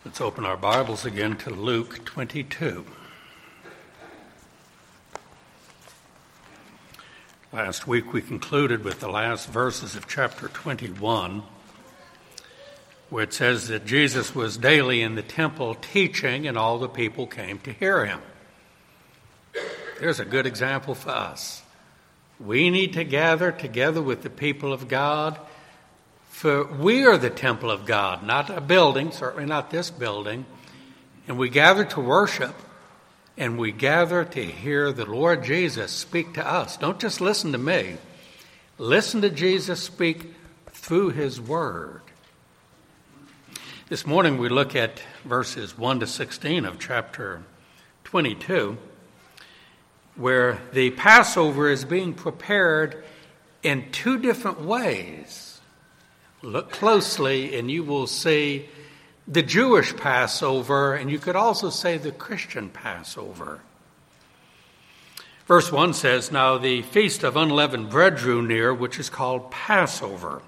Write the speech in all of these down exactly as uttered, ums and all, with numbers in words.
Let's open our Bibles again to Luke twenty-two. Last week we concluded with the last verses of chapter twenty-one, where it says that Jesus was daily in the temple teaching, and all the people came to hear him. There's a good example for us. We need to gather together with the people of God, for we are the temple of God, not a building, certainly not this building. And we gather to worship, and we gather to hear the Lord Jesus speak to us. Don't just listen to me. Listen to Jesus speak through his word. This morning we look at verses one to sixteen of chapter twenty-two, where the Passover is being prepared in two different ways. Look closely and you will see the Jewish Passover, and you could also say the Christian Passover. Verse one says, "Now the feast of unleavened bread drew near, which is called Passover."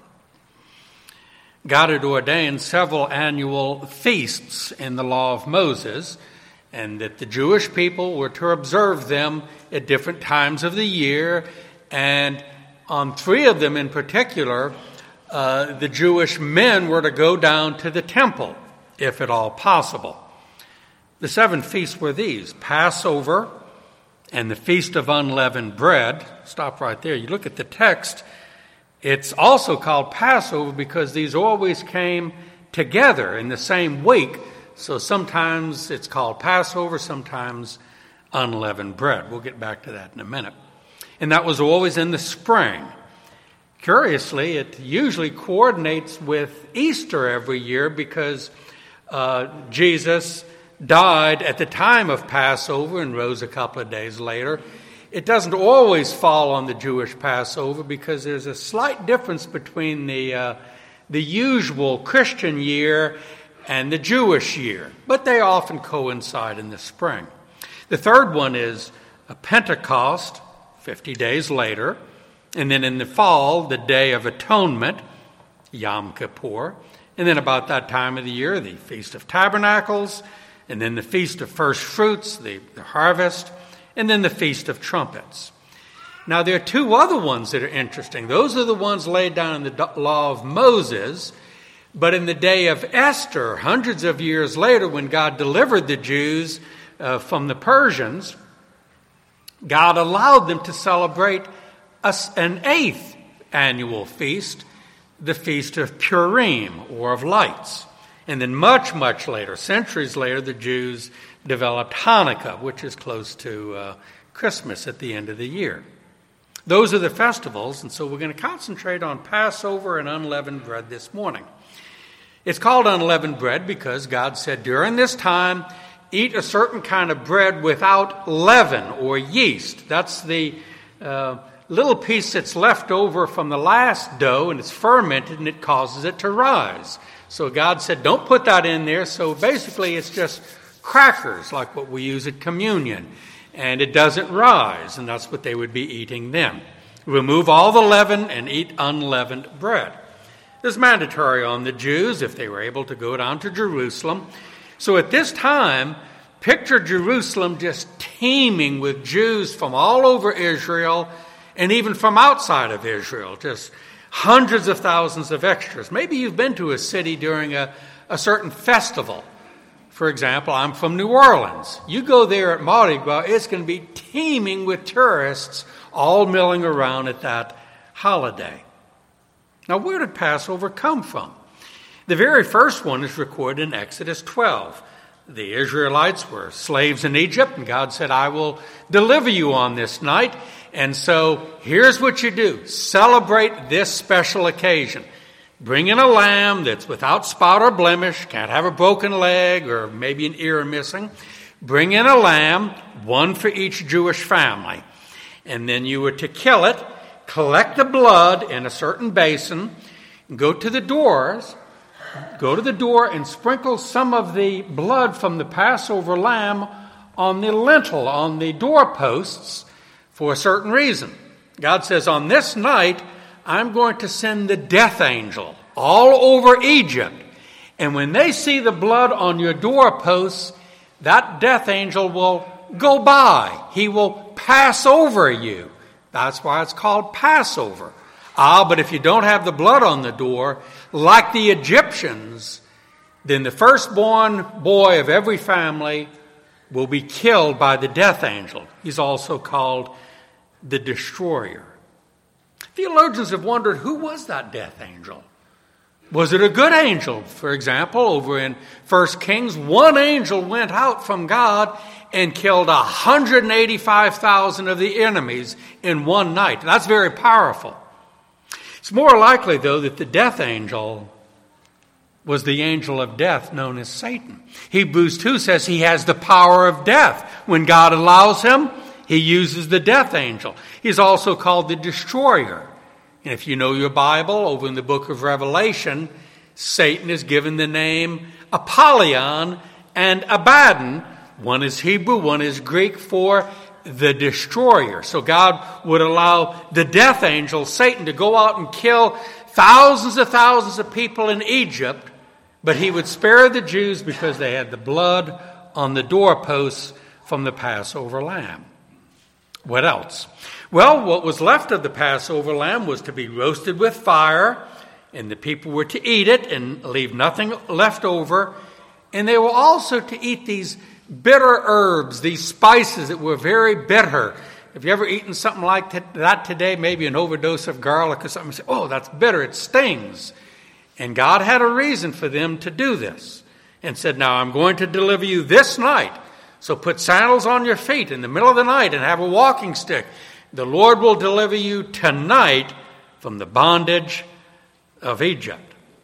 God had ordained several annual feasts in the law of Moses, and that the Jewish people were to observe them at different times of the year, and on three of them in particular, Uh, the Jewish men were to go down to the temple, if at all possible. The seven feasts were these: Passover and the Feast of Unleavened Bread. Stop right there. You look at the text, it's also called Passover because these always came together in the same week. So sometimes it's called Passover, sometimes unleavened bread. We'll get back to that in a minute. And that was always in the spring. Curiously, it usually coordinates with Easter every year because uh, Jesus died at the time of Passover and rose a couple of days later. It doesn't always fall on the Jewish Passover because there's a slight difference between the uh, the usual Christian year and the Jewish year, but they often coincide in the spring. The third one is a Pentecost, fifty days later. And then in the fall, the Day of Atonement, Yom Kippur. And then about that time of the year, the Feast of Tabernacles. And then the Feast of First Fruits, the, the harvest. And then the Feast of Trumpets. Now, there are two other ones that are interesting. Those are the ones laid down in the law of Moses. But in the day of Esther, hundreds of years later, when God delivered the Jews uh, from the Persians, God allowed them to celebrate an eighth annual feast, the Feast of Purim, or of Lights. And then much, much later, centuries later, the Jews developed Hanukkah, which is close to uh, Christmas at the end of the year. Those are the festivals, and so we're going to concentrate on Passover and unleavened bread this morning. It's called unleavened bread because God said during this time, eat a certain kind of bread without leaven or yeast. That's the Uh, little piece that's left over from the last dough, and it's fermented and it causes it to rise. So God said, don't put that in there. So basically it's just crackers like what we use at communion. And it doesn't rise, and that's what they would be eating then. Remove all the leaven and eat unleavened bread. This is mandatory on the Jews if they were able to go down to Jerusalem. So at this time, picture Jerusalem just teeming with Jews from all over Israel, and even from outside of Israel, just hundreds of thousands of extras. Maybe you've been to a city during a, a certain festival. For example, I'm from New Orleans. You go there at Mardi Gras, it's going to be teeming with tourists all milling around at that holiday. Now, where did Passover come from? The very first one is recorded in Exodus twelve. The Israelites were slaves in Egypt, and God said, I will deliver you on this night. And so here's what you do. Celebrate this special occasion. Bring in a lamb that's without spot or blemish, can't have a broken leg or maybe an ear missing. Bring in a lamb, one for each Jewish family. And then you were to kill it, collect the blood in a certain basin, go to the doors, Go to the door and sprinkle some of the blood from the Passover lamb on the lintel, on the doorposts, for a certain reason. God says, on this night, I'm going to send the death angel all over Egypt, And when they see the blood on your doorposts, that death angel will go by. He will pass over you. That's why it's called Passover. Ah, but if you don't have the blood on the door, like the Egyptians, then the firstborn boy of every family will be killed by the death angel. He's also called the destroyer. Theologians have wondered, who was that death angel? Was it a good angel? For example, over in First Kings, one angel went out from God and killed one hundred eighty-five thousand of the enemies in one night. That's very powerful. It's more likely, though, that the death angel was the angel of death known as Satan. Hebrews two says he has the power of death. When God allows him, he uses the death angel. He's also called the destroyer. And if you know your Bible, over in the book of Revelation, Satan is given the name Apollyon and Abaddon. One is Hebrew, one is Greek for the destroyer. So God would allow the death angel, Satan, to go out and kill thousands of thousands of people in Egypt, but he would spare the Jews because they had the blood on the doorposts from the Passover lamb. What else? Well, what was left of the Passover lamb was to be roasted with fire, and the people were to eat it and leave nothing left over. And they were also to eat these bitter herbs, these spices that were very bitter. Have you ever eaten something like that today? Maybe an overdose of garlic or something. You say, oh, that's bitter, it stings. And God had a reason for them to do this and said, now I'm going to deliver you this night. So put sandals on your feet in the middle of the night and have a walking stick. The Lord will deliver you tonight from the bondage of Egypt.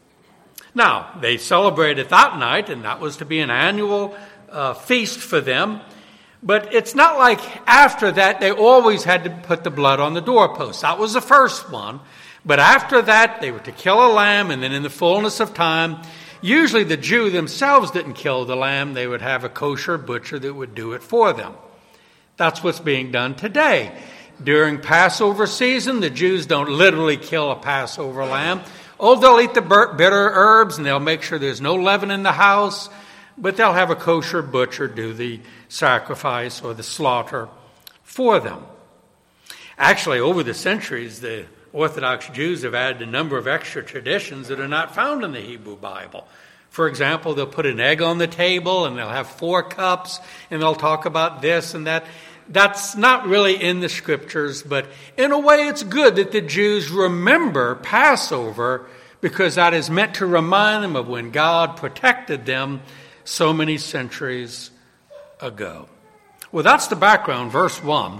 Now, they celebrated that night, and that was to be an annual uh, feast for them. But it's not like after that they always had to put the blood on the doorpost. That was the first one. But after that, they were to kill a lamb, and then in the fullness of time, usually the Jew themselves didn't kill the lamb. They would have a kosher butcher that would do it for them. That's what's being done today. During Passover season, the Jews don't literally kill a Passover lamb. Oh, they'll eat the bitter herbs, and they'll make sure there's no leaven in the house, but they'll have a kosher butcher do the sacrifice or the slaughter for them. Actually, over the centuries, the Orthodox Jews have added a number of extra traditions that are not found in the Hebrew Bible. For example, they'll put an egg on the table, and they'll have four cups, and they'll talk about this and that. That's not really in the scriptures, but in a way it's good that the Jews remember Passover because that is meant to remind them of when God protected them so many centuries ago. Well, that's the background, verse one.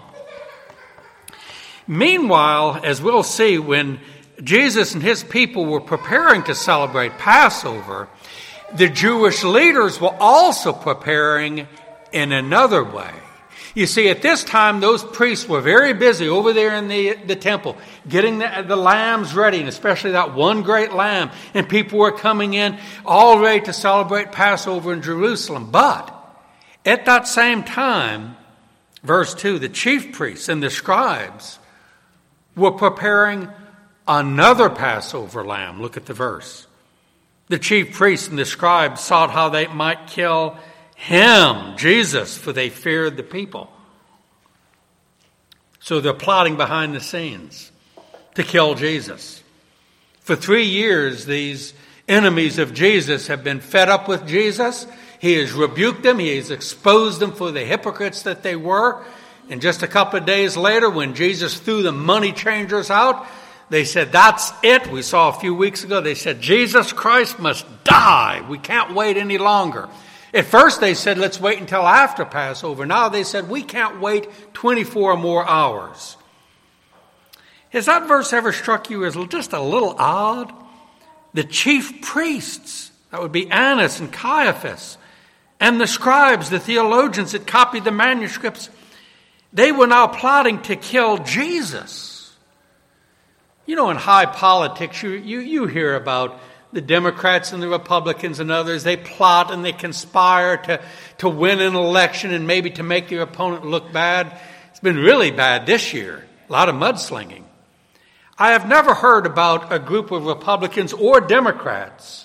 Meanwhile, as we'll see, when Jesus and his people were preparing to celebrate Passover, the Jewish leaders were also preparing in another way. You see, at this time, those priests were very busy over there in the, the temple, getting the, the lambs ready, and especially that one great lamb. And people were coming in all ready to celebrate Passover in Jerusalem. But at that same time, verse two, the chief priests and the scribes were preparing another Passover lamb. Look at the verse. The chief priests and the scribes sought how they might kill him, Jesus, for they feared the people. So they're plotting behind the scenes to kill Jesus. For three years, these enemies of Jesus have been fed up with Jesus. He has rebuked them. He has exposed them for the hypocrites that they were. And just a couple of days later, when Jesus threw the money changers out, they said, that's it. We saw a few weeks ago, they said, Jesus Christ must die. We can't wait any longer. At first they said, let's wait until after Passover. Now they said, we can't wait twenty-four more hours. Has that verse ever struck you as just a little odd? The chief priests, that would be Annas and Caiaphas, and the scribes, the theologians that copied the manuscripts, they were now plotting to kill Jesus. You know, in high politics, you, you, you hear about the Democrats and the Republicans and others. They plot and they conspire to, to win an election and maybe to make their opponent look bad. It's been really bad this year. A lot of mudslinging. I have never heard about a group of Republicans or Democrats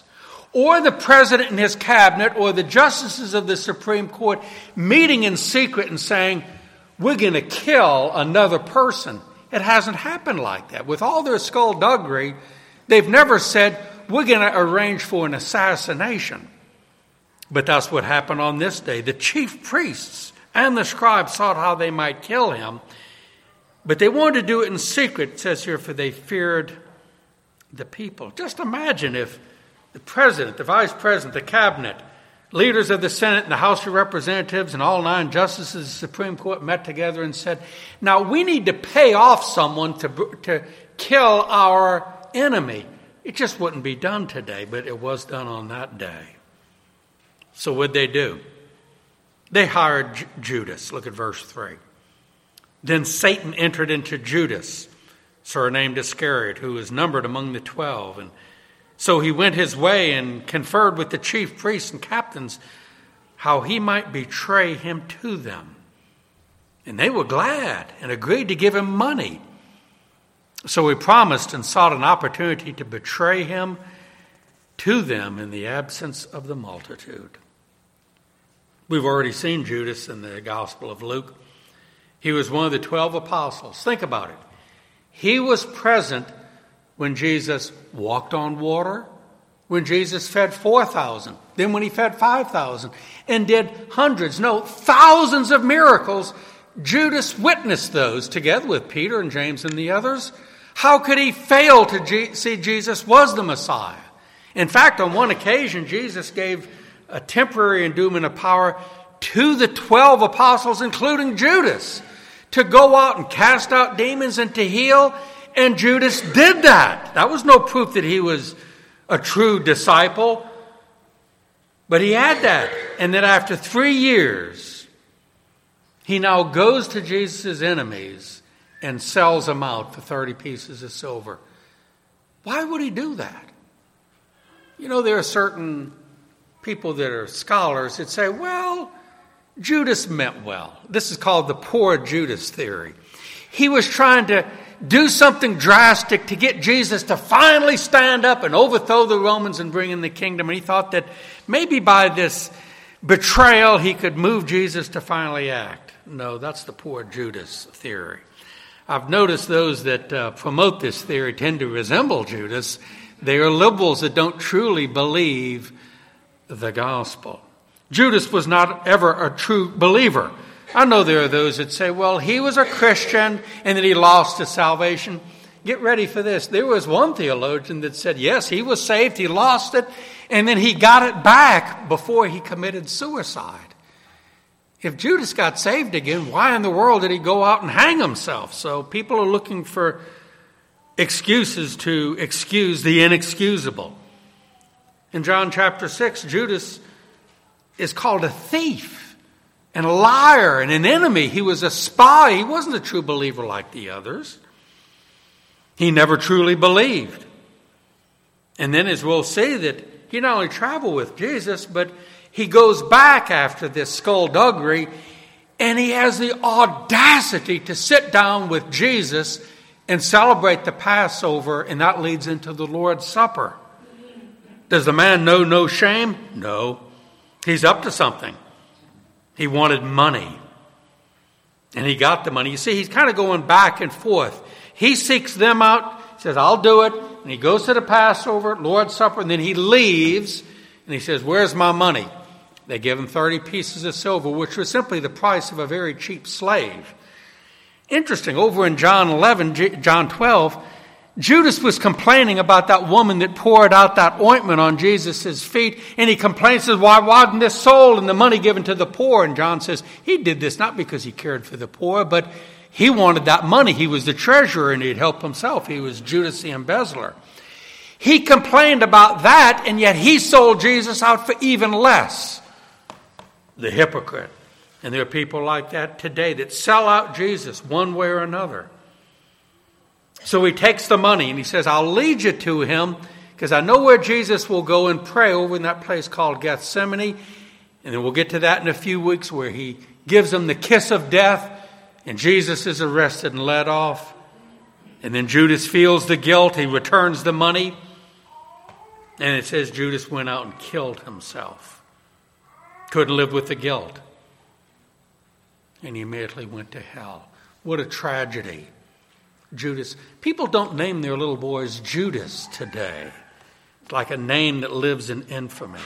or the president and his cabinet, or the justices of the Supreme Court meeting in secret and saying, we're going to kill another person. It hasn't happened like that. With all their skullduggery, they've never said, we're going to arrange for an assassination. But that's what happened on this day. The chief priests and the scribes sought how they might kill him, but they wanted to do it in secret, it says here, for they feared the people. Just imagine if the president, the vice president, the cabinet, leaders of the Senate and the House of Representatives and all nine justices of the Supreme Court met together and said, now we need to pay off someone to, to kill our enemy. It just wouldn't be done today, but it was done on that day. So what'd they do? They hired J- Judas. Look at verse three. Then Satan entered into Judas, surnamed Iscariot, who was numbered among the twelve. And so he went his way and conferred with the chief priests and captains how he might betray him to them. And they were glad and agreed to give him money. So he promised and sought an opportunity to betray him to them in the absence of the multitude. We've already seen Judas in the Gospel of Luke. He was one of the twelve apostles. Think about it. He was present when Jesus walked on water, when Jesus fed four thousand, then when he fed five thousand, and did hundreds, no, thousands of miracles. Judas witnessed those together with Peter and James and the others. How could he fail to G- see Jesus was the Messiah? In fact, on one occasion, Jesus gave a temporary endowment of power to the twelve apostles, including Judas, to go out and cast out demons and to heal. And Judas did that. That was no proof that he was a true disciple. But he had that. And then after three years, he now goes to Jesus' enemies and sells them out for thirty pieces of silver. Why would he do that? You know, there are certain people that are scholars that say, well, Judas meant well. This is called the poor Judas theory. He was trying to do something drastic to get Jesus to finally stand up and overthrow the Romans and bring in the kingdom. And he thought that maybe by this betrayal he could move Jesus to finally act. No, that's the poor Judas theory. I've noticed those that uh, promote this theory tend to resemble Judas. They are liberals that don't truly believe the gospel. Judas was not ever a true believer. I know there are those that say, well, he was a Christian and then he lost his salvation. Get ready for this. There was one theologian that said, yes, he was saved, he lost it, and then he got it back before he committed suicide. If Judas got saved again, why in the world did he go out and hang himself? So people are looking for excuses to excuse the inexcusable. In John chapter six, Judas is called a thief and a liar and an enemy. He was a spy. He wasn't a true believer like the others. He never truly believed. And then as we'll see that he not only traveled with Jesus, but he goes back after this skullduggery and he has the audacity to sit down with Jesus and celebrate the Passover, and that leads into the Lord's Supper. Does the man know no shame? No. He's up to something. He wanted money. And he got the money. You see, he's kind of going back and forth. He seeks them out, says, I'll do it. And he goes to the Passover, Lord's Supper, and then he leaves. And he says, where's my money? They give him thirty pieces of silver, which was simply the price of a very cheap slave. Interesting, over in John eleven, John twelve, Judas was complaining about that woman that poured out that ointment on Jesus' feet. And he complains, says, why wasn't this sold and the money given to the poor? And John says, he did this not because he cared for the poor, but he wanted that money. He was the treasurer and he'd help himself. He was Judas the embezzler. He complained about that, and yet he sold Jesus out for even less. The hypocrite. And there are people like that today that sell out Jesus one way or another. So he takes the money and he says, I'll lead you to him because I know where Jesus will go and pray over in that place called Gethsemane. And then we'll get to that in a few weeks where he gives them the kiss of death and Jesus is arrested and led off. And then Judas feels the guilt. He returns the money. And it says Judas went out and killed himself. Couldn't live with the guilt. And he immediately went to hell. What a tragedy. Judas. People don't name their little boys Judas today. It's like a name that lives in infamy.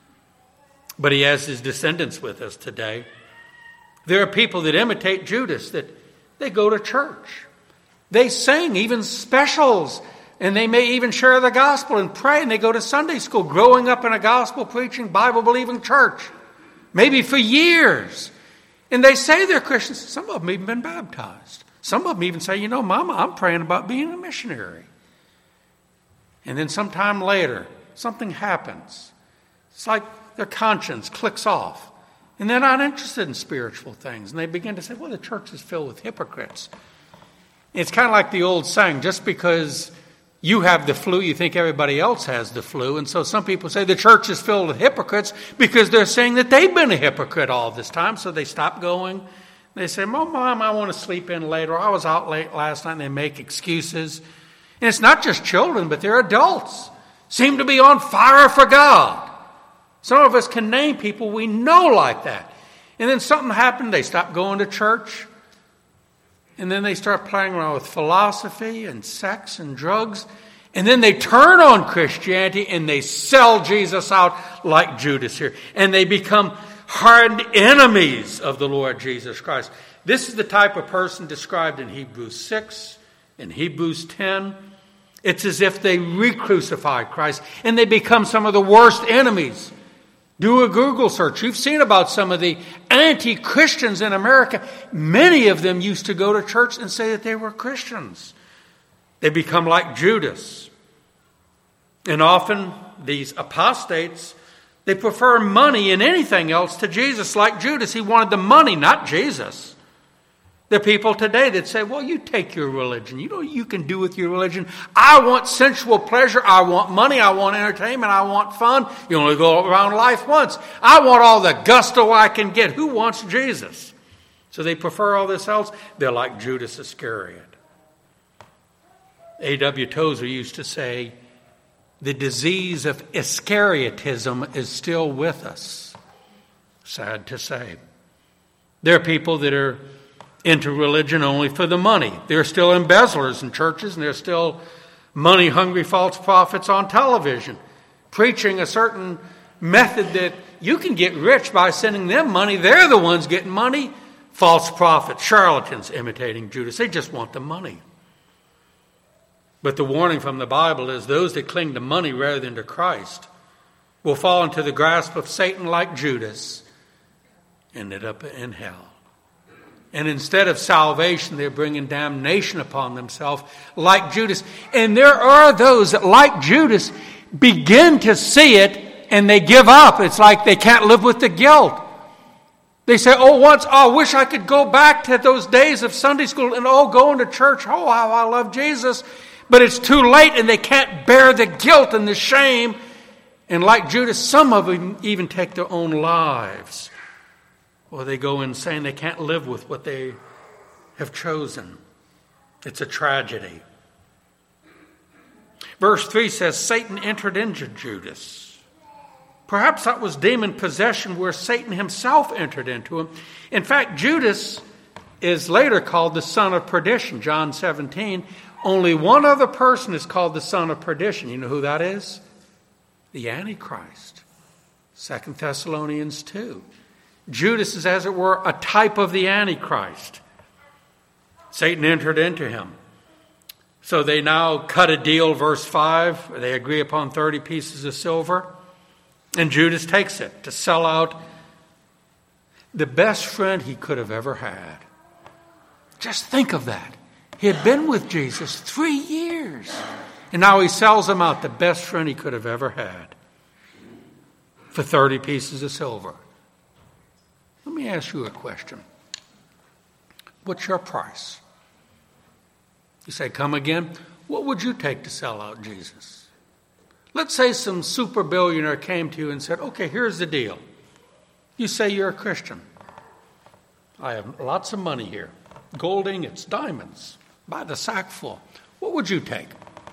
But he has his descendants with us today. There are people that imitate Judas, that they go to church. They sing even specials, and they may even share the gospel and pray, and they go to Sunday school, growing up in a gospel-preaching, Bible-believing church, maybe for years. And they say they're Christians. Some of them even been baptized. Some of them even say, you know, Mama, I'm praying about being a missionary. And then sometime later, something happens. It's like their conscience clicks off. And they're not interested in spiritual things. And they begin to say, well, the church is filled with hypocrites. It's kind of like the old saying, just because you have the flu, you think everybody else has the flu. And so some people say the church is filled with hypocrites because they're saying that they've been a hypocrite all this time. So they stop going. They say, well, Mom, I want to sleep in later. I was out late last night. And they make excuses. And it's not just children, but they're adults. Seem to be on fire for God. Some of us can name people we know like that. And then something happened. They stop going to church. And then they start playing around with philosophy and sex and drugs. And then they turn on Christianity and they sell Jesus out like Judas here. And they become hardened enemies of the Lord Jesus Christ. This is the type of person described in Hebrews six, in Hebrews ten. It's as if they re-crucified Christ and they become some of the worst enemies. Do a Google search. You've seen about some of the anti-Christians in America. Many of them used to go to church and say that they were Christians. They become like Judas. And often these apostates, they prefer money and anything else to Jesus, like Judas. He wanted the money, not Jesus. The people today that say, well, you take your religion. You know what you can do with your religion. I want sensual pleasure. I want money. I want entertainment. I want fun. You only go around life once. I want all the gusto I can get. Who wants Jesus? So they prefer all this else. They're like Judas Iscariot. A W Tozer used to say, the disease of Iscariotism is still with us. Sad to say. There are people that are into religion only for the money. There are still embezzlers in churches, and there are still money-hungry false prophets on television, preaching a certain method that you can get rich by sending them money. They're the ones getting money. False prophets, charlatans imitating Judas. They just want the money. But the warning from the Bible is those that cling to money rather than to Christ will fall into the grasp of Satan like Judas, ended up in hell. And instead of salvation, they're bringing damnation upon themselves like Judas. And there are those that, like Judas, begin to see it and they give up. It's like they can't live with the guilt. They say, oh, once, oh, I wish I could go back to those days of Sunday school and, oh, going to church. Oh, how I love Jesus. But it's too late and they can't bear the guilt and the shame. And like Judas, some of them even take their own lives. Or they go insane. They can't live with what they have chosen. It's a tragedy. Verse three says, Satan entered into Judas. Perhaps that was demon possession where Satan himself entered into him. In fact, Judas is later called the son of perdition. John seventeen. Only one other person is called the son of perdition. You know who that is? The Antichrist. Second Thessalonians two. Judas is, as it were, a type of the Antichrist. Satan entered into him. So they now cut a deal, verse five. They agree upon thirty pieces of silver. And Judas takes it to sell out the best friend he could have ever had. Just think of that. He had been with Jesus three years. And now he sells him out, the best friend he could have ever had, for thirty pieces of silver. Let me ask you a question. What's your price? You say, come again? What would you take to sell out Jesus? Let's say some super billionaire came to you and said, okay, here's the deal. You say you're a Christian. I have lots of money here. Gold ingots, diamonds, by the sackful. What would you take?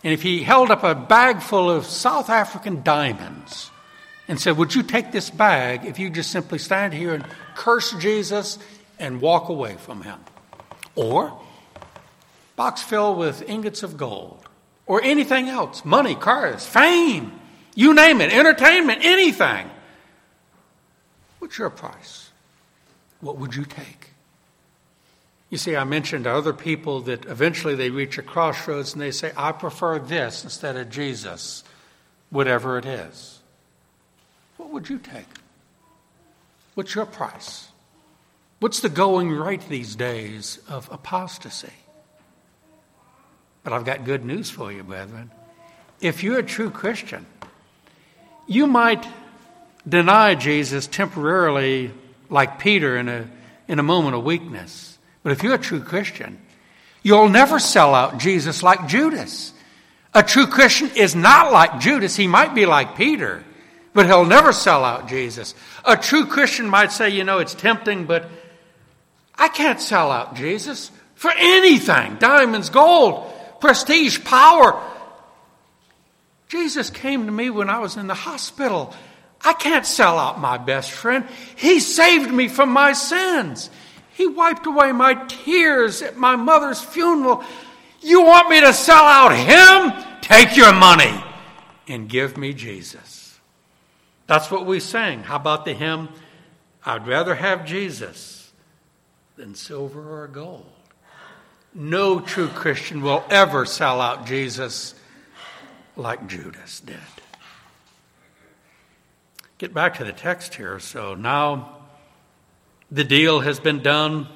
and if he held up a bag full of South African diamonds and said, would you take this bag if you just simply stand here and curse Jesus and walk away from him? Or box filled with ingots of gold, or anything else, money, cars, fame, you name it, entertainment, anything. What's your price? What would you take? You see, I mentioned other people that eventually they reach a crossroads and they say, I prefer this instead of Jesus, whatever it is. What would you take? What's your price? What's the going rate these days of apostasy? But I've got good news for you, brethren. If you're a true Christian, you might deny Jesus temporarily like Peter in a, in a moment of weakness. But if you're a true Christian, you'll never sell out Jesus like Judas. A true Christian is not like Judas. He might be like Peter, but he'll never sell out Jesus. A true Christian might say, you know, it's tempting, but I can't sell out Jesus for anything. Diamonds, gold, prestige, power. Jesus came to me when I was in the hospital. I can't sell out my best friend. He saved me from my sins. He wiped away my tears at my mother's funeral. You want me to sell out him? Take your money and give me Jesus. That's what we sang. How about the hymn, I'd rather have Jesus than silver or gold. No true Christian will ever sell out Jesus like Judas did. Get back to the text here. So now the deal has been done.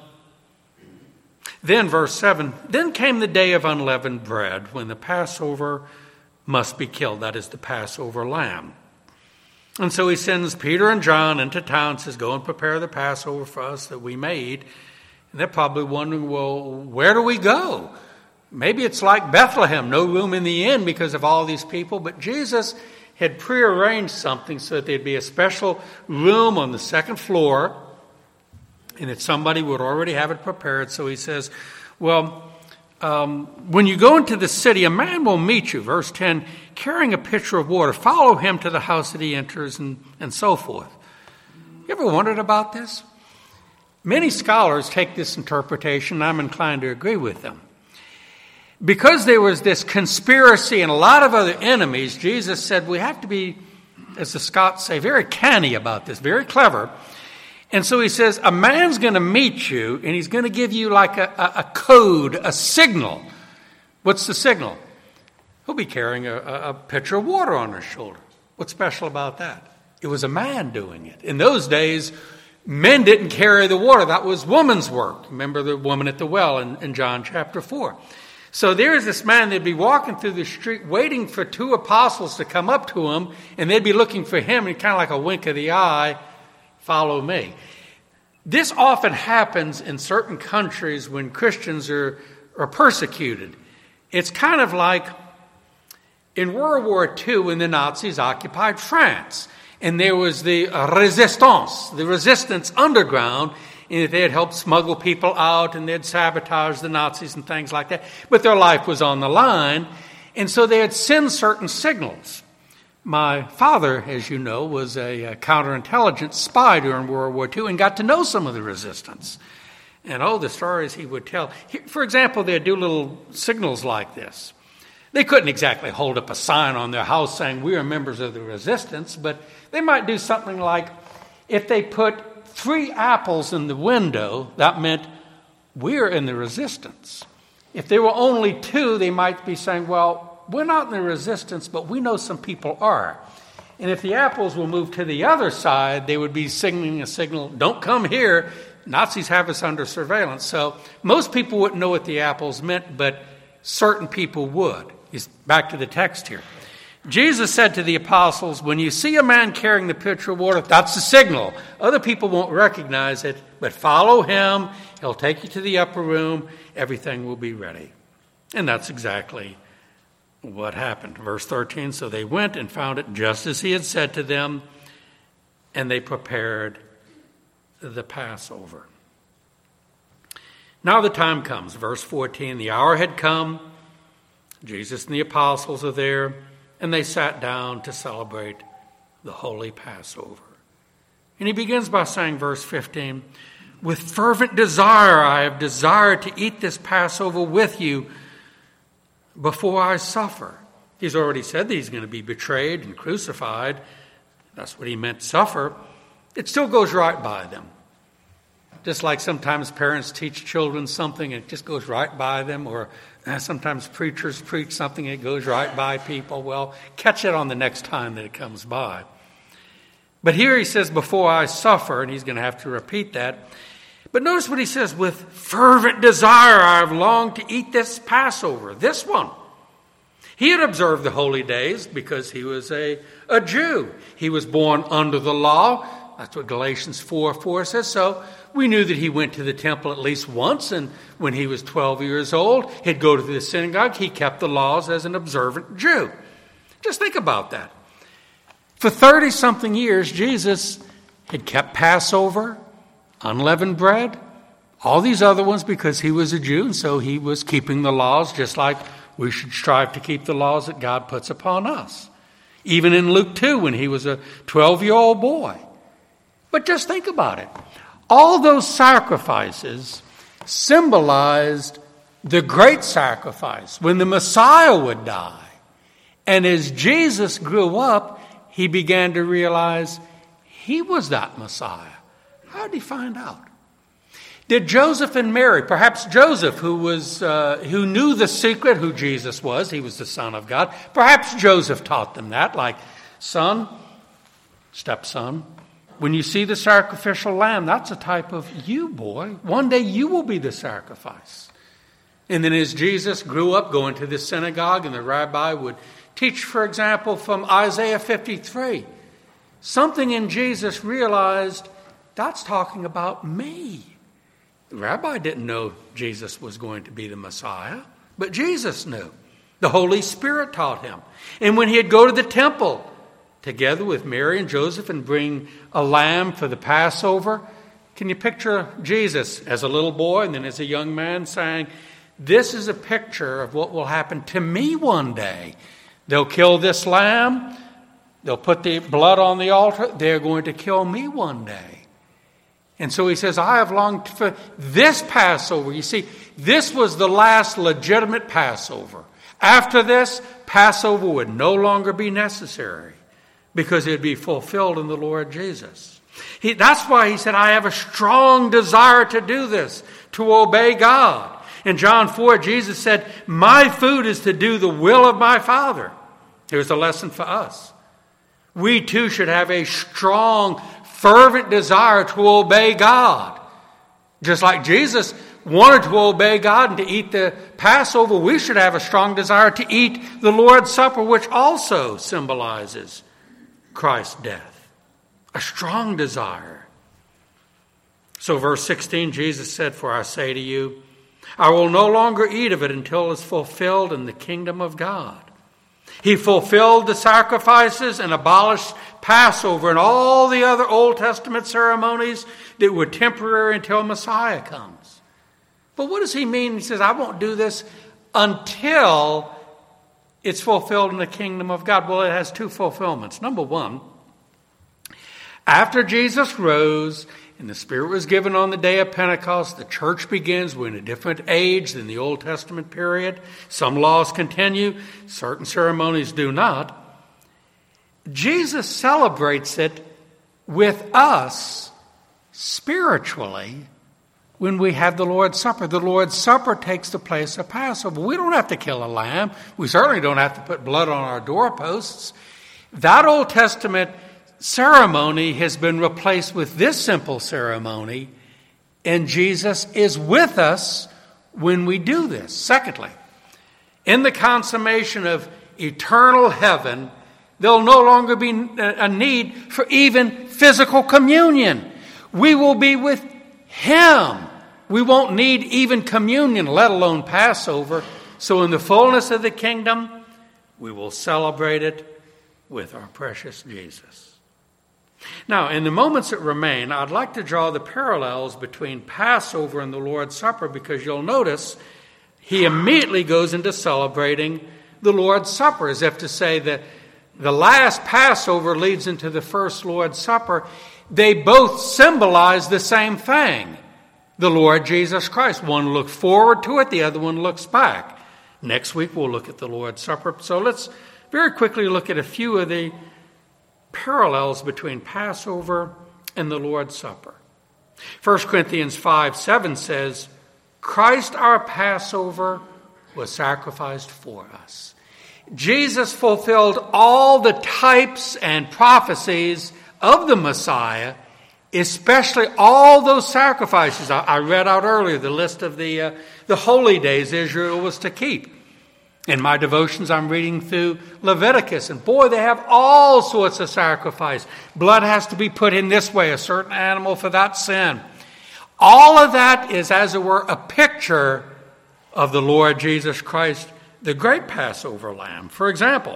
Then verse seven, then came the day of unleavened bread when the Passover must be killed. That is the Passover lamb. And so he sends Peter and John into town, says, go and prepare the Passover for us that we may eat. And they're probably wondering, well, where do we go? Maybe it's like Bethlehem, no room in the inn because of all these people. But Jesus had prearranged something so that there'd be a special room on the second floor and that somebody would already have it prepared. So he says, well, um, when you go into the city, a man will meet you, verse ten, carrying a pitcher of water. Follow him to the house that he enters, and, and so forth. You ever wondered about this? Many scholars take this interpretation, and I'm inclined to agree with them. Because there was this conspiracy and a lot of other enemies, Jesus said we have to be, as the Scots say, very canny about this, very clever. And so he says, a man's going to meet you, and he's going to give you like a, a, a code, a signal. What's the signal? He'll be carrying a, a pitcher of water on his shoulder. What's special about that? It was a man doing it. In those days, men didn't carry the water. That was woman's work. Remember the woman at the well in, in John chapter four. So there's this man, they'd be walking through the street waiting for two apostles to come up to him, and they'd be looking for him, and kind of like a wink of the eye, follow me. This often happens in certain countries when Christians are, are persecuted. It's kind of like in World War Two when the Nazis occupied France. And there was the resistance, the resistance underground, and they had helped smuggle people out and they'd sabotage the Nazis and things like that. But their life was on the line, and so they had sent certain signals. My father, as you know, was a, a counterintelligence spy during World War Two and got to know some of the resistance. And oh, the stories he would tell. For example, they'd do little signals like this. They couldn't exactly hold up a sign on their house saying, we are members of the resistance, but they might do something like, if they put three apples in the window, that meant we're in the resistance. If there were only two, they might be saying, well, we're not in the resistance, but we know some people are. And if the apples will move to the other side, they would be signaling a signal, don't come here. Nazis have us under surveillance. So most people wouldn't know what the apples meant, but certain people would. Back to the text here. Jesus said to the apostles, when you see a man carrying the pitcher of water, that's the signal. Other people won't recognize it, but follow him. He'll take you to the upper room. Everything will be ready. And that's exactly what happened. Verse thirteen, so they went and found it just as he had said to them, and they prepared the Passover. Now the time comes. Verse fourteen, the hour had come. Jesus and the apostles are there, and they sat down to celebrate the Holy Passover. And he begins by saying, verse fifteen, with fervent desire I have desired to eat this Passover with you before I suffer. He's already said that he's going to be betrayed and crucified. That's what he meant, suffer. It still goes right by them. Just like sometimes parents teach children something and it just goes right by them, or uh, sometimes preachers preach something and it goes right by people. Well, catch it on the next time that it comes by. But here he says, before I suffer, and he's going to have to repeat that. But notice what he says, with fervent desire I have longed to eat this Passover, this one. He had observed the holy days because he was a, a Jew. He was born under the law. That's what Galatians four four says. So we knew that he went to the temple at least once, and when he was twelve years old, he'd go to the synagogue. He kept the laws as an observant Jew. Just think about that. For thirty-something years, Jesus had kept Passover, unleavened bread, all these other ones because he was a Jew, and so he was keeping the laws just like we should strive to keep the laws that God puts upon us. Even in Luke two, when he was a twelve-year-old boy. But just think about it. All those sacrifices symbolized the great sacrifice when the Messiah would die. And as Jesus grew up, he began to realize he was that Messiah. How did he find out? Did Joseph and Mary, perhaps Joseph, who was uh, who knew the secret who Jesus was, he was the Son of God, perhaps Joseph taught them that, like, son, stepson, when you see the sacrificial lamb, that's a type of you, boy. One day you will be the sacrifice. And then as Jesus grew up, going to the synagogue, and the rabbi would teach, for example, from Isaiah fifty-three. Something in Jesus realized, that's talking about me. The rabbi didn't know Jesus was going to be the Messiah, but Jesus knew. The Holy Spirit taught him. And when he'd go to the temple together with Mary and Joseph and bring a lamb for the Passover, can you picture Jesus as a little boy and then as a young man saying, this is a picture of what will happen to me one day. They'll kill this lamb. They'll put the blood on the altar. They're going to kill me one day. And so he says, I have longed for this Passover. You see, this was the last legitimate Passover. After this, Passover would no longer be necessary because it would be fulfilled in the Lord Jesus. He, that's why he said, I have a strong desire to do this, to obey God. In John four, Jesus said, my food is to do the will of my Father. Here's a lesson for us. We too should have a strong, fervent desire to obey God. Just like Jesus wanted to obey God and to eat the Passover, we should have a strong desire to eat the Lord's Supper, which also symbolizes Christ's death. A strong desire. So verse sixteen, Jesus said, for I say to you, I will no longer eat of it until it is fulfilled in the kingdom of God. He fulfilled the sacrifices and abolished Passover and all the other Old Testament ceremonies that were temporary until Messiah comes. But what does he mean? He says, I won't do this until it's fulfilled in the kingdom of God. Well, it has two fulfillments. Number one, after Jesus rose and the Spirit was given on the day of Pentecost, the church begins. We're in a different age than the Old Testament period. Some laws continue, certain ceremonies do not. Jesus celebrates it with us spiritually when we have the Lord's Supper. The Lord's Supper takes the place of Passover. We don't have to kill a lamb. We certainly don't have to put blood on our doorposts. That Old Testament ceremony has been replaced with this simple ceremony, and Jesus is with us when we do this. Secondly, in the consummation of eternal heaven, there'll no longer be a need for even physical communion. We will be with Him. We won't need even communion, let alone Passover. So in the fullness of the kingdom, we will celebrate it with our precious Jesus. Now, in the moments that remain, I'd like to draw the parallels between Passover and the Lord's Supper, because you'll notice he immediately goes into celebrating the Lord's Supper, as if to say that the last Passover leads into the first Lord's Supper. They both symbolize the same thing, the Lord Jesus Christ. One looks forward to it, the other one looks back. Next week we'll look at the Lord's Supper. So let's very quickly look at a few of the parallels between Passover and the Lord's Supper. First Corinthians five seven says, Christ our Passover was sacrificed for us. Jesus fulfilled all the types and prophecies of the Messiah, especially all those sacrifices. I, I read out earlier the list of the, uh, the holy days Israel was to keep. In my devotions, I'm reading through Leviticus, and boy, they have all sorts of sacrifice. Blood has to be put in this way, a certain animal for that sin. All of that is, as it were, a picture of the Lord Jesus Christ, the great Passover lamb. For example,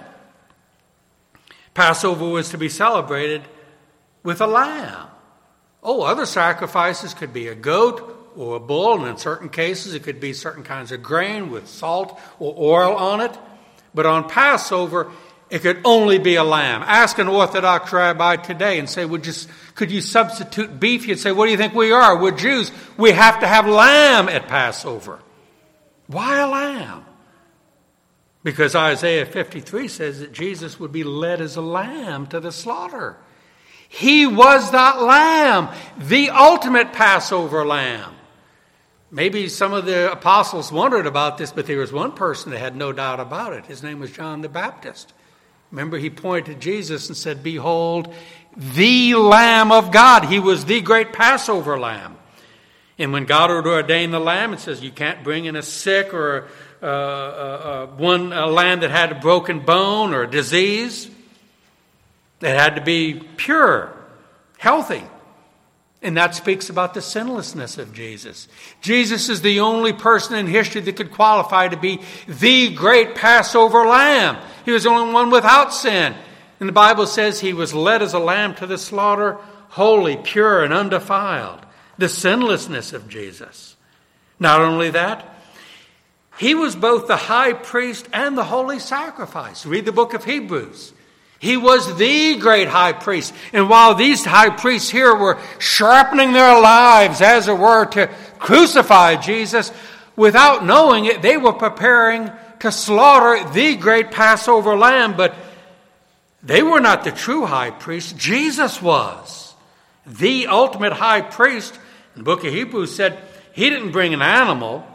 Passover was to be celebrated with a lamb. Oh, other sacrifices could be a goat or a bull, and in certain cases it could be certain kinds of grain with salt or oil on it. But on Passover, it could only be a lamb. Ask an Orthodox rabbi today and say, Would you, could you substitute beef? You'd say, what do you think we are? We're Jews. We have to have lamb at Passover. Why a lamb? Because Isaiah fifty-three says that Jesus would be led as a lamb to the slaughter. He was that lamb, the ultimate Passover lamb. Maybe some of the apostles wondered about this, but there was one person that had no doubt about it. His name was John the Baptist. Remember, he pointed to Jesus and said, Behold, the Lamb of God. He was the great Passover lamb. And when God would ordain the lamb, it says you can't bring in a sick or a, a, a, one a lamb that had a broken bone or a disease. It had to be pure, healthy. And that speaks about the sinlessness of Jesus. Jesus is the only person in history that could qualify to be the great Passover lamb. He was the only one without sin. And the Bible says he was led as a lamb to the slaughter, holy, pure, and undefiled. The sinlessness of Jesus. Not only that, he was both the high priest and the holy sacrifice. Read the book of Hebrews. He was the great high priest. And while these high priests here were sharpening their lives, as it were, to crucify Jesus, without knowing it, they were preparing to slaughter the great Passover lamb. But they were not the true high priest. Jesus was the ultimate high priest. The book of Hebrews said he didn't bring an animal.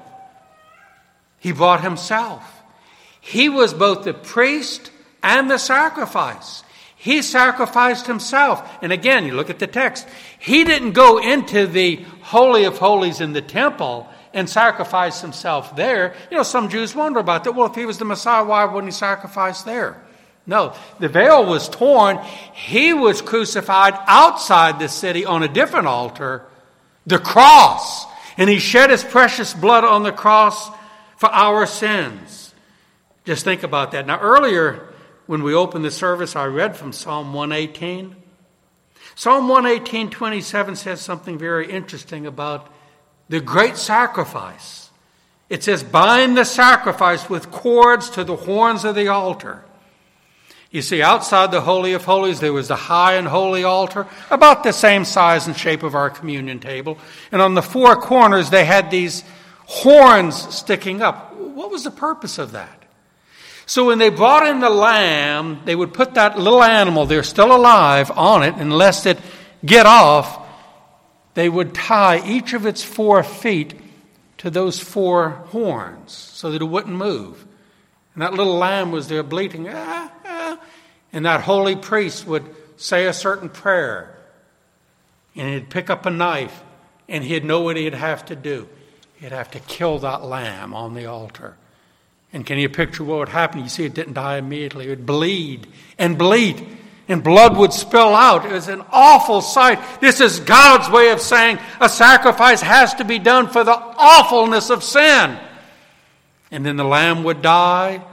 He brought himself. He was both the priest and the sacrifice. He sacrificed himself. And again, you look at the text. He didn't go into the Holy of Holies in the temple and sacrifice himself there. You know, some Jews wonder about that. Well, if he was the Messiah, why wouldn't he sacrifice there? No, the veil was torn. He was crucified outside the city on a different altar, the cross. And he shed his precious blood on the cross for our sins. Just think about that. Now, earlier, when we opened the service, I read from Psalm one eighteen. Psalm one eighteen, twenty-seven says something very interesting about the great sacrifice. It says, bind the sacrifice with cords to the horns of the altar. You see, outside the Holy of Holies, there was the high and holy altar, about the same size and shape of our communion table. And on the four corners, they had these horns sticking up. What was the purpose of that? So when they brought in the lamb, they would put that little animal, they're still alive, on it, and lest it get off, they would tie each of its four feet to those four horns so that it wouldn't move. And that little lamb was there bleating, ah, ah, and that holy priest would say a certain prayer, and he'd pick up a knife, and he'd know what he'd have to do. He'd have to kill that lamb on the altar. And can you picture what would happen? You see, it didn't die immediately. It would bleed and bleed, and blood would spill out. It was an awful sight. This is God's way of saying a sacrifice has to be done for the awfulness of sin. And then the lamb would die,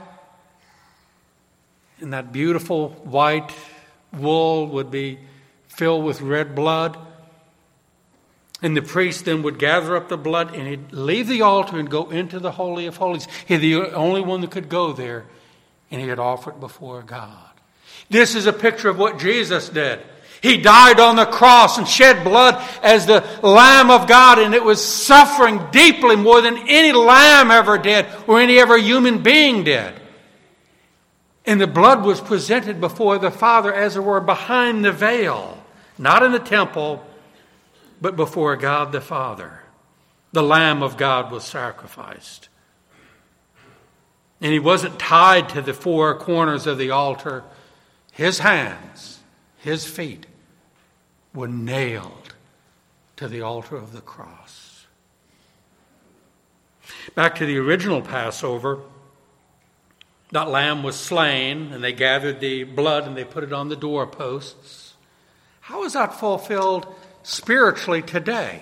and that beautiful white wool would be filled with red blood. And the priest then would gather up the blood and he'd leave the altar and go into the Holy of Holies. He's the only one that could go there, and he'd offer it before God. This is a picture of what Jesus did. He died on the cross and shed blood as the Lamb of God, and it was suffering deeply more than any lamb ever did or any ever human being did. And the blood was presented before the Father, as it were, behind the veil, not in the temple, but before God the Father. The Lamb of God was sacrificed. And he wasn't tied to the four corners of the altar. His hands, his feet were nailed to the altar of the cross. Back to the original Passover, that lamb was slain, and they gathered the blood and they put it on the doorposts. How is that fulfilled spiritually today?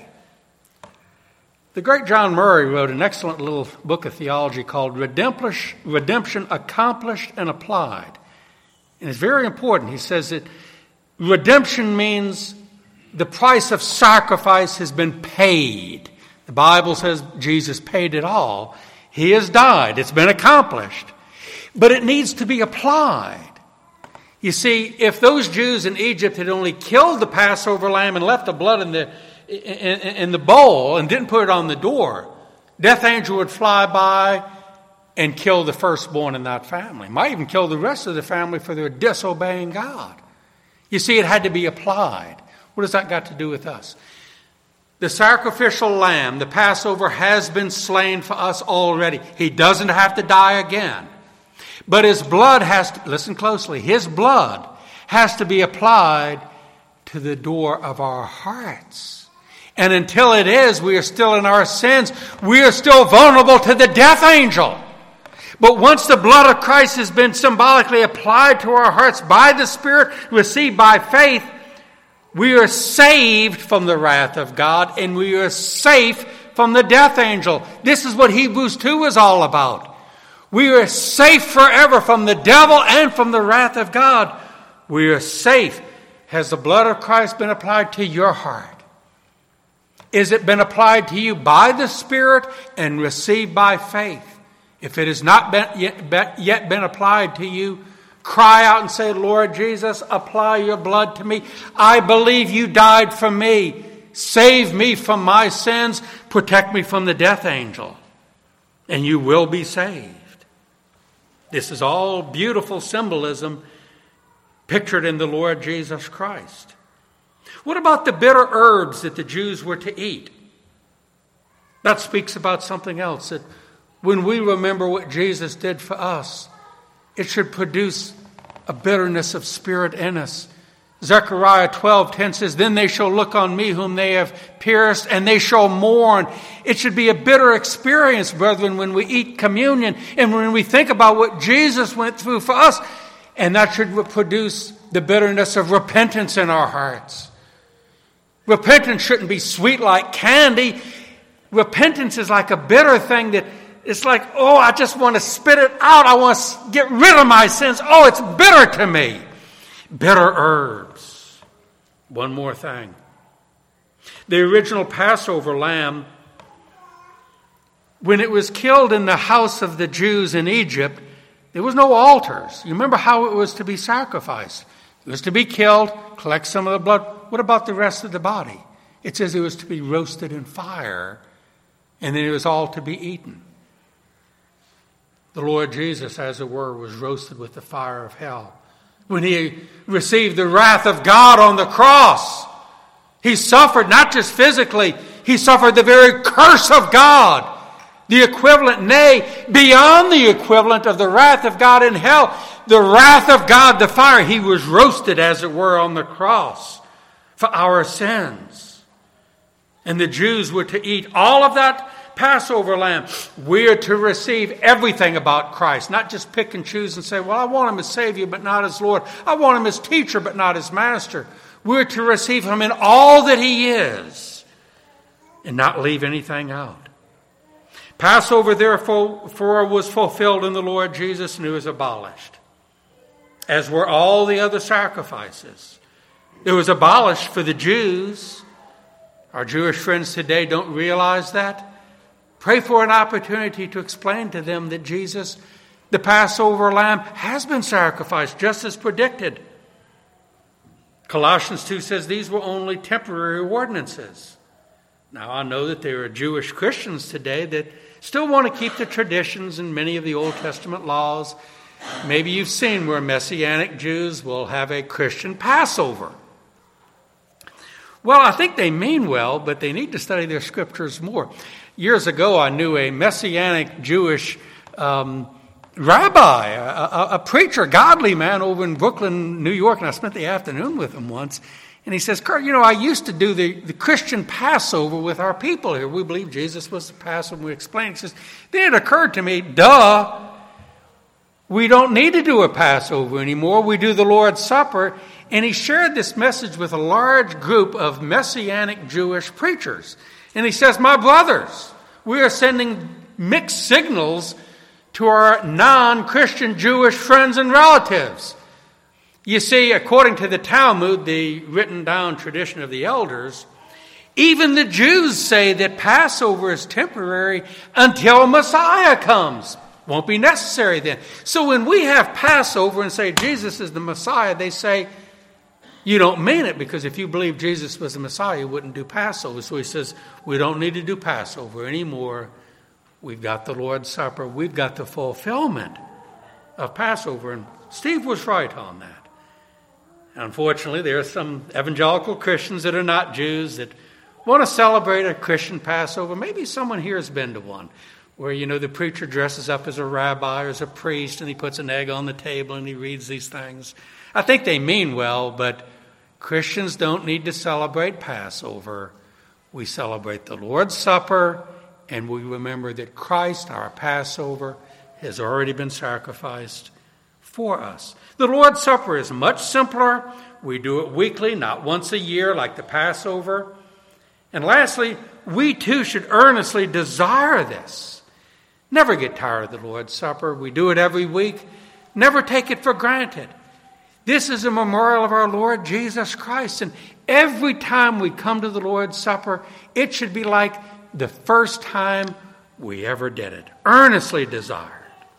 The great John Murray wrote an excellent little book of theology called Redemption Accomplished and Applied. And it's very important. He says that redemption means the price of sacrifice has been paid. The Bible says Jesus paid it all. He has died. It's been accomplished. But it needs to be applied. You see, if those Jews in Egypt had only killed the Passover lamb and left the blood in the, in, in the bowl and didn't put it on the door, death angel would fly by and kill the firstborn in that family. Might even kill the rest of the family for their disobeying God. You see, it had to be applied. What has that got to do with us? The sacrificial lamb, the Passover, has been slain for us already. He doesn't have to die again. But his blood has to, listen closely, his blood has to be applied to the door of our hearts. And until it is, we are still in our sins. We are still vulnerable to the death angel. But once the blood of Christ has been symbolically applied to our hearts by the Spirit, received by faith, we are saved from the wrath of God, and we are safe from the death angel. This is what Hebrews two is all about. We are safe forever from the devil and from the wrath of God. We are safe. Has the blood of Christ been applied to your heart? Is it been applied to you by the Spirit and received by faith? If it has not been yet, yet been applied to you, cry out and say, Lord Jesus, apply your blood to me. I believe you died for me. Save me from my sins. Protect me from the death angel. And you will be saved. This is all beautiful symbolism pictured in the Lord Jesus Christ. What about the bitter herbs that the Jews were to eat? That speaks about something else, that when we remember what Jesus did for us, it should produce a bitterness of spirit in us. Zechariah twelve ten says, then they shall look on me whom they have pierced, and they shall mourn. It should be a bitter experience, brethren, when we eat communion and when we think about what Jesus went through for us. And that should produce the bitterness of repentance in our hearts. Repentance shouldn't be sweet like candy. Repentance is like a bitter thing that it's like, oh, I just want to spit it out. I want to get rid of my sins. Oh, it's bitter to me. Bitter herbs. One more thing. The original Passover lamb, when it was killed in the house of the Jews in Egypt, there was no altars. You remember how it was to be sacrificed. It was to be killed, collect some of the blood. What about the rest of the body? It says it was to be roasted in fire, and then it was all to be eaten. The Lord Jesus, as it were, was roasted with the fire of hell. When he received the wrath of God on the cross, he suffered not just physically, he suffered the very curse of God. The equivalent, nay, beyond the equivalent of the wrath of God in hell, the wrath of God, the fire. He was roasted, as it were, on the cross for our sins. And the Jews were to eat all of that Passover lamb. We are to receive everything about Christ, not just pick and choose and say, well, I want him as Savior, but not as Lord. I want him as teacher, but not as master. We're to receive him in all that he is and not leave anything out. Passover, therefore, was fulfilled in the Lord Jesus, and it was abolished, as were all the other sacrifices. It was abolished for the Jews. Our Jewish friends today don't realize that. Pray for an opportunity to explain to them that Jesus, the Passover lamb, has been sacrificed just as predicted. Colossians two says these were only temporary ordinances. Now, I know that there are Jewish Christians today that still want to keep the traditions and many of the Old Testament laws. Maybe you've seen where Messianic Jews will have a Christian Passover. Well, I think they mean well, but they need to study their scriptures more. Years ago, I knew a Messianic Jewish um, rabbi, a, a, a preacher, godly man over in Brooklyn, New York, and I spent the afternoon with him once. And he says, Kurt, you know, I used to do the, the Christian Passover with our people here. We believe Jesus was the Passover. We explained. He says, then it occurred to me, duh, we don't need to do a Passover anymore. We do the Lord's Supper. And he shared this message with a large group of Messianic Jewish preachers. And he says, my brothers, we are sending mixed signals to our non-Christian Jewish friends and relatives. You see, according to the Talmud, the written down tradition of the elders, even the Jews say that Passover is temporary until Messiah comes. Won't be necessary then. So when we have Passover and say Jesus is the Messiah, they say, you don't mean it, because if you believe Jesus was the Messiah, you wouldn't do Passover. So he says, we don't need to do Passover anymore. We've got the Lord's Supper. We've got the fulfillment of Passover. And Steve was right on that. Unfortunately, there are some evangelical Christians that are not Jews that want to celebrate a Christian Passover. Maybe someone here has been to one where, you know, the preacher dresses up as a rabbi or as a priest and he puts an egg on the table and he reads these things. I think they mean well, but Christians don't need to celebrate Passover. We celebrate the Lord's Supper, and we remember that Christ, our Passover, has already been sacrificed for us. The Lord's Supper is much simpler. We do it weekly, not once a year like the Passover. And lastly, we too should earnestly desire this. Never get tired of the Lord's Supper. We do it every week. Never take it for granted. This is a memorial of our Lord Jesus Christ. And every time we come to the Lord's Supper, it should be like the first time we ever did it. Earnestly desired.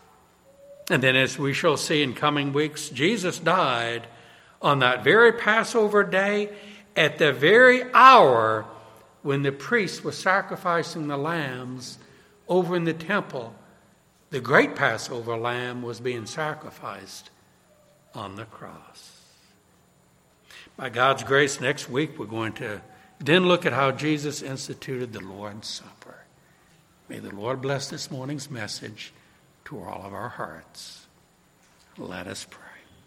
And then, as we shall see in coming weeks, Jesus died on that very Passover day at the very hour when the priest was sacrificing the lambs over in the temple. The great Passover lamb was being sacrificed on the cross. By God's grace, next week we're going to then look at how Jesus instituted the Lord's Supper. May the Lord bless this morning's message to all of our hearts. Let us pray.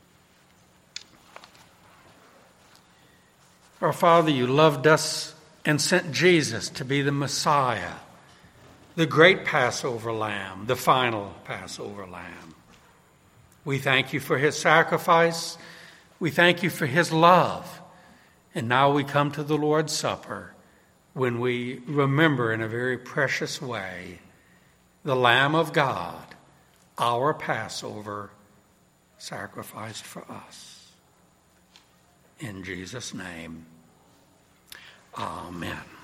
Our Father, you loved us and sent Jesus to be the Messiah, the great Passover lamb, the final Passover lamb. We thank you for his sacrifice. We thank you for his love. And now we come to the Lord's Supper when we remember in a very precious way the Lamb of God, our Passover, sacrificed for us. In Jesus' name, amen.